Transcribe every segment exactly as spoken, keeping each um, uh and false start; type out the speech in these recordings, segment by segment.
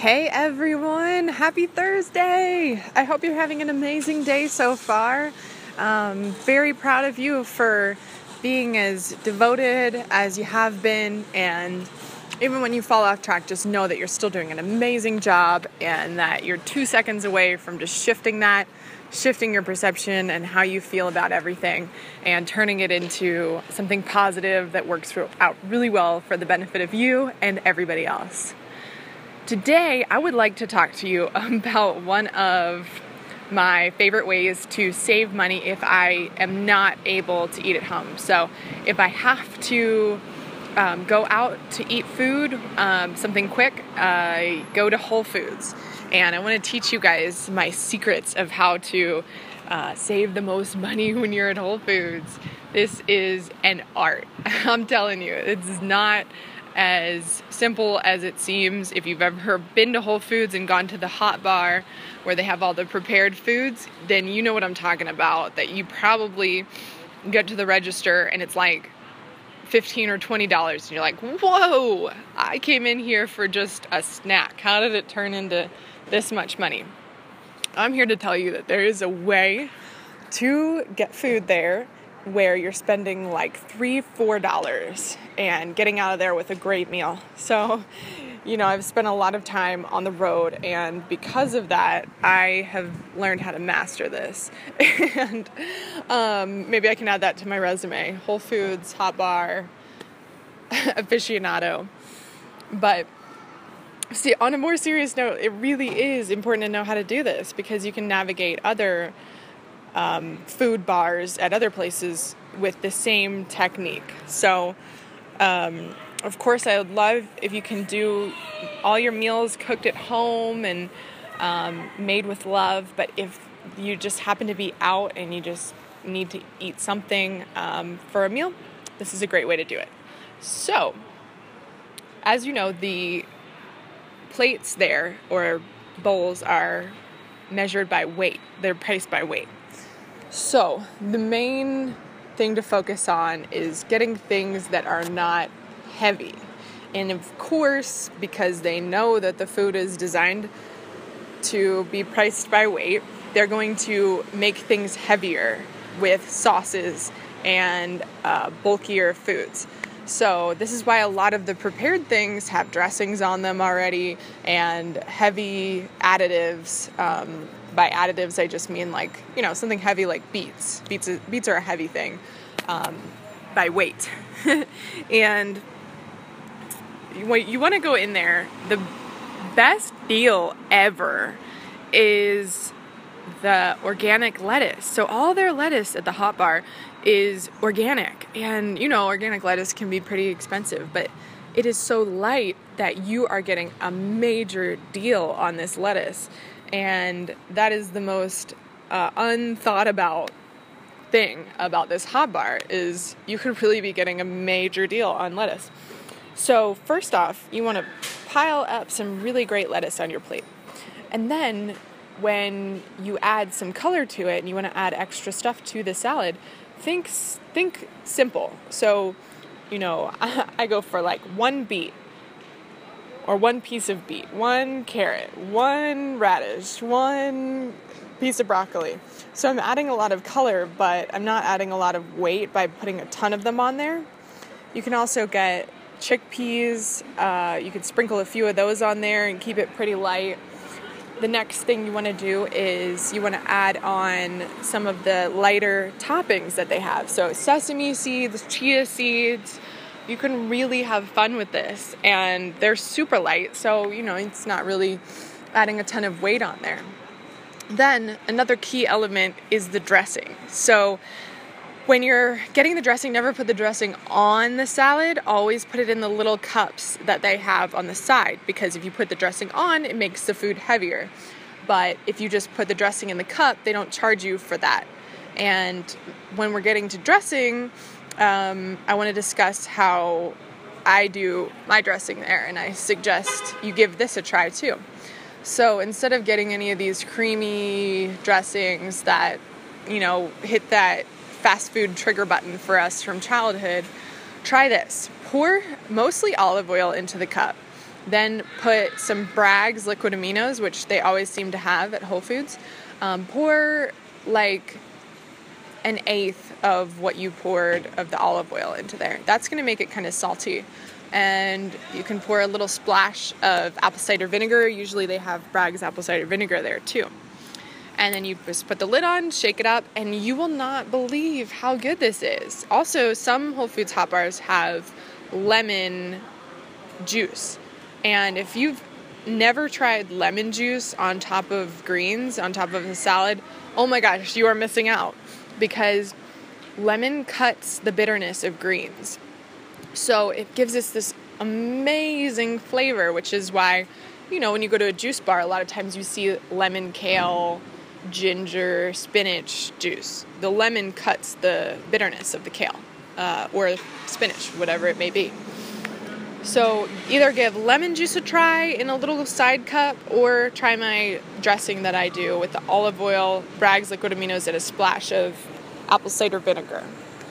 Hey everyone, happy Thursday! I hope you're having an amazing day so far. Um, very proud of you for being as devoted as you have been, and even when you fall off track, just know that you're still doing an amazing job and that you're two seconds away from just shifting that, shifting your perception and how you feel about everything and turning it into something positive that works out really well for the benefit of you and everybody else. Today, I would like to talk to you about one of my favorite ways to save money if I am not able to eat at home. So if I have to um, go out to eat food, um, something quick, I go to Whole Foods. And I want to teach you guys my secrets of how to uh, save the most money when you're at Whole Foods. This is an art. I'm telling you, it's not as simple as it seems. If you've ever been to Whole Foods and gone to the hot bar where they have all the prepared foods, then you know what I'm talking about, that you probably get to the register and it's like fifteen or twenty dollars and you're like, whoa, I came in here for just a snack. How did it turn into this much money? I'm here to tell you that there is a way to get food there where you're spending like three, four dollars and getting out of there with a great meal. So, you know, I've spent a lot of time on the road, and because of that, I have learned how to master this. and um, maybe I can add that to my resume: Whole Foods, hot bar, aficionado. But see, on a more serious note, it really is important to know how to do this because you can navigate other Um, food bars at other places with the same technique. So, um, of course, I would love if you can do all your meals cooked at home and um, made with love. But if you just happen to be out and you just need to eat something um, for a meal, this is a great way to do it. So, as you know, the plates there or bowls are measured by weight. They're priced by weight. So the main thing to focus on is getting things that are not heavy. And of course, because they know that the food is designed to be priced by weight, they're going to make things heavier with sauces and uh, bulkier foods. So this is why a lot of the prepared things have dressings on them already and heavy additives. Um, by additives, I just mean like, you know, something heavy like beets. Beets, is, beets are a heavy thing um, by weight. And you, you want to go in there. The best deal ever is the organic lettuce. So all their lettuce at the hot bar is organic. And, you know, organic lettuce can be pretty expensive, but it is so light that you are getting a major deal on this lettuce. And that is the most uh, unthought about thing about this hot bar is you could really be getting a major deal on lettuce. So first off, you want to pile up some really great lettuce on your plate. And then when you add some color to it and you want to add extra stuff to the salad, think think simple. So, you know, I, I go for like one beet or one piece of beet, one carrot, one radish, one piece of broccoli. So I'm adding a lot of color, but I'm not adding a lot of weight by putting a ton of them on there. You can also get chickpeas. Uh, you could sprinkle a few of those on there and keep it pretty light. The next thing you want to do is you want to add on some of the lighter toppings that they have. So sesame seeds, chia seeds. You can really have fun with this. And they're super light, so, you know, it's not really adding a ton of weight on there. Then another key element is the dressing. So when you're getting the dressing, never put the dressing on the salad. Always put it in the little cups that they have on the side, because if you put the dressing on, it makes the food heavier. But if you just put the dressing in the cup, they don't charge you for that. And when we're getting to dressing, um, I want to discuss how I do my dressing there, and I suggest you give this a try too. So instead of getting any of these creamy dressings that, you know, hit that fast food trigger button for us from childhood, try this. Pour mostly olive oil into the cup Then put some Bragg's liquid aminos, which they always seem to have at Whole Foods. Um, pour like an eighth of what you poured of the olive oil into there. That's going to make it kind of salty. And you can pour a little splash of apple cider vinegar. Usually they have Bragg's apple cider vinegar there too. And then you just put the lid on, shake it up, and you will not believe how good this is. Also, some Whole Foods hot bars have lemon juice. And if you've never tried lemon juice on top of greens, on top of a salad, oh my gosh, you are missing out. Because lemon cuts the bitterness of greens. So it gives us this amazing flavor, which is why, you know, when you go to a juice bar, a lot of times you see lemon, kale, ginger, spinach juice. The lemon cuts the bitterness of the kale uh, or spinach, whatever it may be. So either give lemon juice a try in a little side cup or try my dressing that I do with the olive oil, Bragg's liquid aminos, and a splash of apple cider vinegar.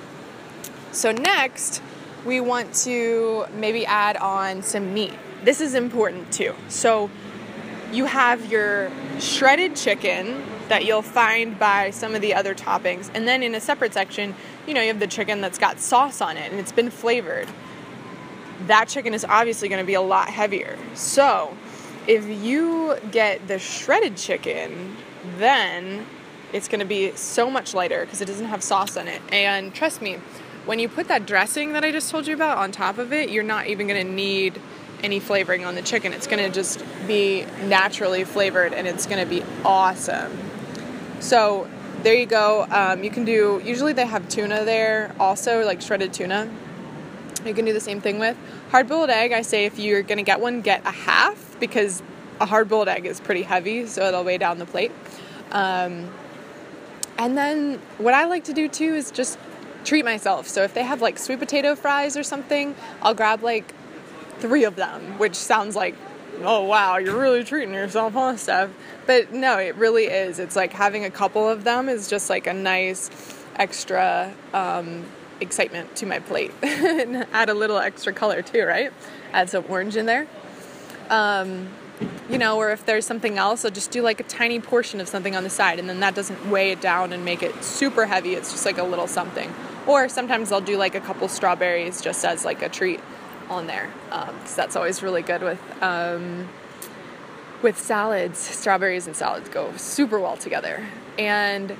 So next, we want to maybe add on some meat. This is important too. So you have your shredded chicken that you'll find by some of the other toppings. And then in a separate section, you know, you have the chicken that's got sauce on it and it's been flavored. That chicken is obviously going to be a lot heavier. So if you get the shredded chicken, then it's going to be so much lighter because it doesn't have sauce on it. And trust me, when you put that dressing that I just told you about on top of it, you're not even going to need any flavoring on the chicken. It's going to just be naturally flavored and it's going to be awesome. So there you go. Um, you can do, usually they have tuna there also, like shredded tuna. You can do the same thing with hard-boiled egg. I say if you're going to get one, get a half because a hard-boiled egg is pretty heavy, so it'll weigh down the plate. Um, and then what I like to do too is just treat myself. So if they have like sweet potato fries or something, I'll grab like three of them, which sounds like, oh wow, you're really treating yourself on stuff. But no, it really is. It's like having a couple of them is just like a nice extra um, excitement to my plate. And add a little extra color too, right? Add some orange in there. Um, you know, or if there's something else, I'll just do like a tiny portion of something on the side, and then that doesn't weigh it down and make it super heavy. It's just like a little something. Or sometimes I'll do like a couple strawberries just as like a treat on there, because um, that's always really good with um, with salads. Strawberries and salads go super well together. And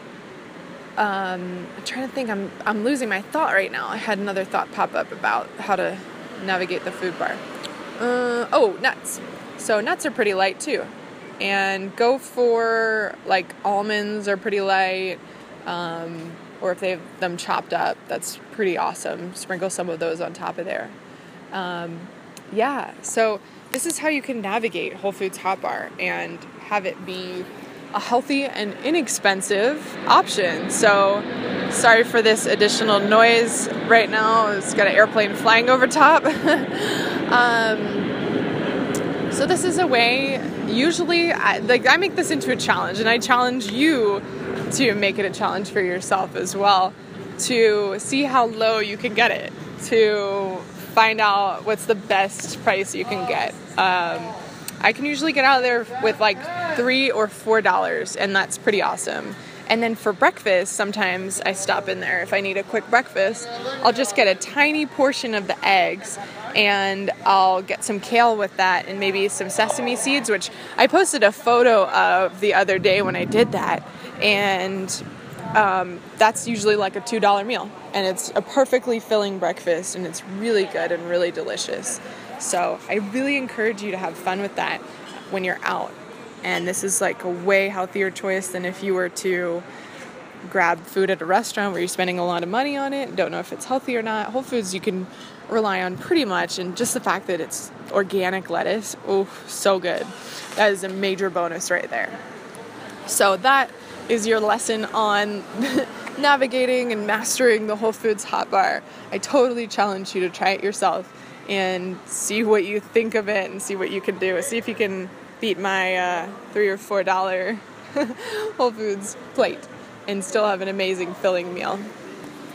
um, I'm trying to think. I'm I'm losing my thought right now. I had another thought pop up about how to navigate the food bar. Uh, oh, nuts. So nuts are pretty light too, and go for like almonds are pretty light. Um, or if they have them chopped up, that's pretty awesome. Sprinkle some of those on top of there. Um, yeah, so this is how you can navigate Whole Foods Hot Bar and have it be a healthy and inexpensive option. So sorry for this additional noise right now. It's got an airplane flying over top. um, so this is a way, usually, I, like I make this into a challenge, and I challenge you to make it a challenge for yourself as well, to see how low you can get it, to find out what's the best price you can get. Um, I can usually get out of there with like three or four dollars, and that's pretty awesome. And then for breakfast, sometimes I stop in there. If I need a quick breakfast, I'll just get a tiny portion of the eggs, and I'll get some kale with that and maybe some sesame seeds, which I posted a photo of the other day when I did that. And um, that's usually like a two dollar meal. And it's a perfectly filling breakfast, and it's really good and really delicious. So I really encourage you to have fun with that when you're out. And this is like a way healthier choice than if you were to grab food at a restaurant where you're spending a lot of money on it, don't know if it's healthy or not. Whole Foods you can rely on pretty much, and just the fact that it's organic lettuce, oh, so good. That is a major bonus right there. So that is your lesson on navigating and mastering the Whole Foods Hot Bar. I totally challenge you to try it yourself and see what you think of it and see what you can do. See if you can beat my uh, three or four dollar Whole Foods plate and still have an amazing filling meal.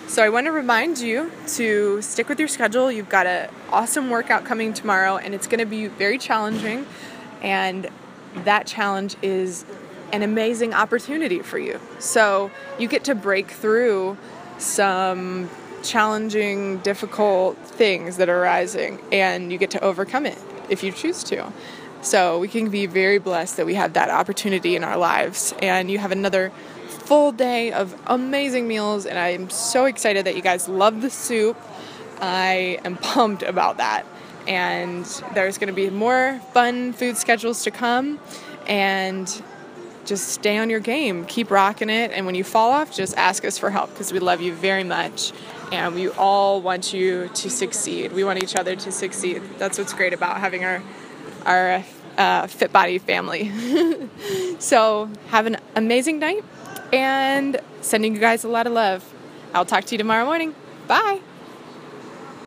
So I want to remind you to stick with your schedule. You've got an awesome workout coming tomorrow, and it's going to be very challenging. And that challenge is an amazing opportunity for you. So you get to break through some challenging, difficult things that are arising, and you get to overcome it if you choose to. So we can be very blessed that we have that opportunity in our lives. And you have another full day of amazing meals, and I'm so excited that you guys love the soup. I am pumped about that. And there's going to be more fun food schedules to come, and just stay on your game. Keep rocking it, and when you fall off, just ask us for help, because we love you very much, and we all want you to succeed. We want each other to succeed. That's what's great about having our our uh, Fit Body family. So have an amazing night, and sending you guys a lot of love. I'll talk to you tomorrow morning. Bye.